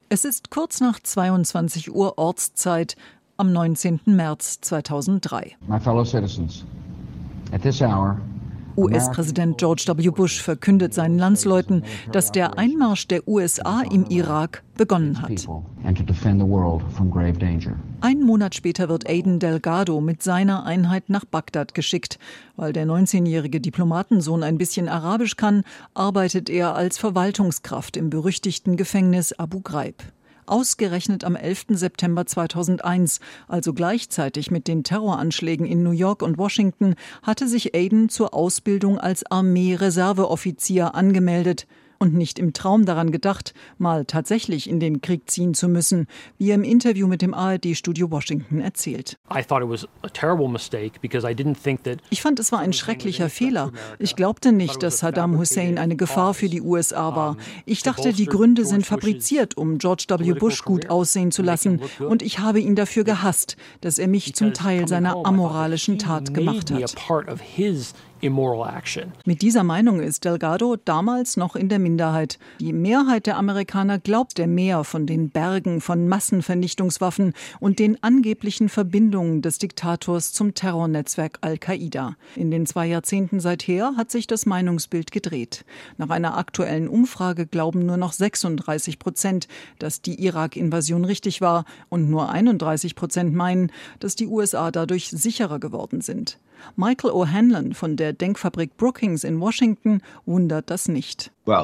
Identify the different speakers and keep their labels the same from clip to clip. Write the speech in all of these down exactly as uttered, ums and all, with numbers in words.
Speaker 1: Es ist kurz nach zweiundzwanzig Uhr Ortszeit am neunzehnten März zweitausenddrei.
Speaker 2: My fellow citizens, at this hour
Speaker 1: U S-Präsident George W. Bush verkündet seinen Landsleuten, dass der Einmarsch der U S A im Irak begonnen hat. Einen Monat später wird Aden Delgado mit seiner Einheit nach Bagdad geschickt. Weil der neunzehnjährige Diplomatensohn ein bisschen Arabisch kann, arbeitet er als Verwaltungskraft im berüchtigten Gefängnis Abu Ghraib. Ausgerechnet am elften September zweitausendeins, also gleichzeitig mit den Terroranschlägen in New York und Washington, hatte sich Aden zur Ausbildung als Armee-Reserveoffizier angemeldet und nicht im Traum daran gedacht, mal tatsächlich in den Krieg ziehen zu müssen, wie er im Interview mit dem A R D-Studio Washington erzählt. Ich fand, es war ein schrecklicher Fehler. Ich glaubte nicht, dass Saddam Hussein eine Gefahr für die U S A war. Ich dachte, die Gründe sind fabriziert, um George W. Bush gut aussehen zu lassen. Und ich habe ihn dafür gehasst, dass er mich zum Teil seiner amoralischen Tat gemacht hat. Mit dieser Meinung ist Delgado damals noch in der Minderheit. Die Mehrheit der Amerikaner glaubte mehr von den Bergen von Massenvernichtungswaffen und den angeblichen Verbindungen des Diktators zum Terrornetzwerk Al-Qaida. In den zwei Jahrzehnten seither hat sich das Meinungsbild gedreht. Nach einer aktuellen Umfrage glauben nur noch sechsunddreißig Prozent, dass die Irak-Invasion richtig war, und nur einunddreißig Prozent meinen, dass die U S A dadurch sicherer geworden sind. Michael O'Hanlon von der Denkfabrik Brookings in Washington wundert das nicht. Der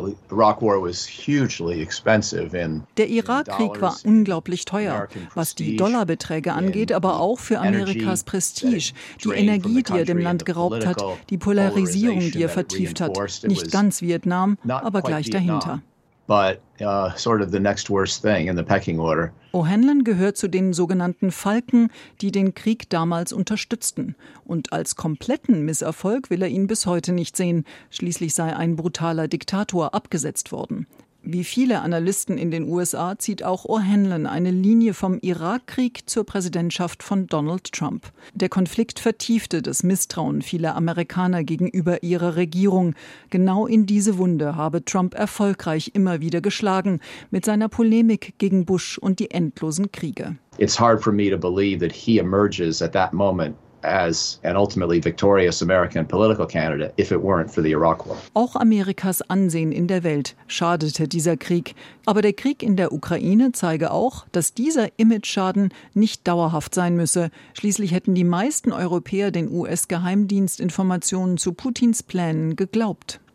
Speaker 1: Irakkrieg war unglaublich teuer, was die Dollarbeträge angeht, aber auch für Amerikas Prestige, die Energie, die er dem Land geraubt hat, die Polarisierung, die er vertieft hat. Nicht ganz Vietnam, aber gleich dahinter.
Speaker 3: But uh, sort of the next worst thing in the pecking order.
Speaker 1: O'Hanlon gehört zu den sogenannten Falken, die den Krieg damals unterstützten. Und als kompletten Misserfolg will er ihn bis heute nicht sehen. Schließlich sei ein brutaler Diktator abgesetzt worden. Wie viele Analysten in den U S A zieht auch O'Hanlon eine Linie vom Irakkrieg zur Präsidentschaft von Donald Trump. Der Konflikt vertiefte das Misstrauen vieler Amerikaner gegenüber ihrer Regierung. Genau in diese Wunde habe Trump erfolgreich immer wieder geschlagen mit seiner Polemik gegen Bush und die endlosen Kriege.
Speaker 3: It's hard for me to believe that he emerges at that moment as an ultimately victorious American political candidate if it weren't for the Iraq War.
Speaker 1: Auch Amerikas Ansehen in der Welt schadete dieser Krieg. Aber der Krieg in der Ukraine zeige auch, dass dieser Imageschaden nicht dauerhaft sein müsse. Schließlich hätten die meisten Europäer den U S-Geheimdienstinformationen zu Putins Plänen geglaubt.